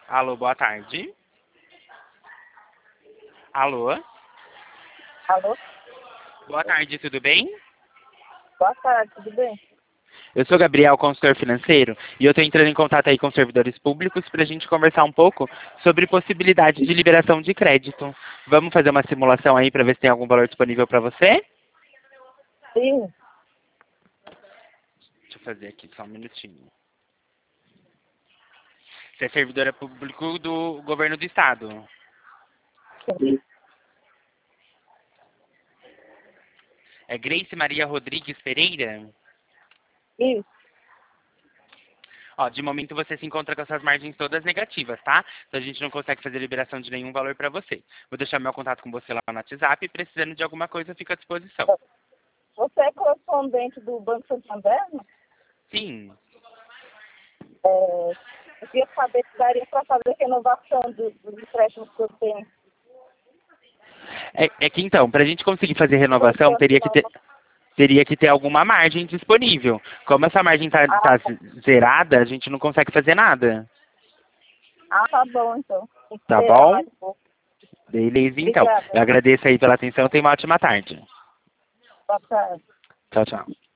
Alô, boa tarde. Alô, Alô? boa tarde, tudo bem? Boa tarde, tudo bem? Eu sou Gabriel, consultor financeiro, e eu estou entrando em contato aí com servidores públicos para a gente conversar um pouco sobre possibilidade de liberação de crédito. Vamos fazer uma simulação aí para ver se tem algum valor disponível para você? Sim, Deixa eu fazer aqui só um minutinho. Você é servidora público do governo do estado. sim. É Grace Maria Rodrigues Pereira? Isso. Ó, de momento você se encontra com essas margens todas negativas, tá? Então a gente não consegue fazer liberação de nenhum valor para você. Vou deixar meu contato com você lá no WhatsApp e precisando de alguma coisa, fica à disposição. Você é correspondente do Banco Santander? Não? Sim. Eu queria saber se daria para fazer renovação dos empréstimos que eu tenho. É que então, para a gente conseguir fazer Por renovação, enquanto, não. teria que ter alguma margem disponível. Como essa margem Ah, tá zerada, a gente não consegue fazer nada. tá bom, então. Tem que Tá esperar bom? mais um pouco. Beleza, então. Obrigada. Eu agradeço aí pela atenção. Tenha uma ótima tarde. Boa tarde. Tchau, tchau.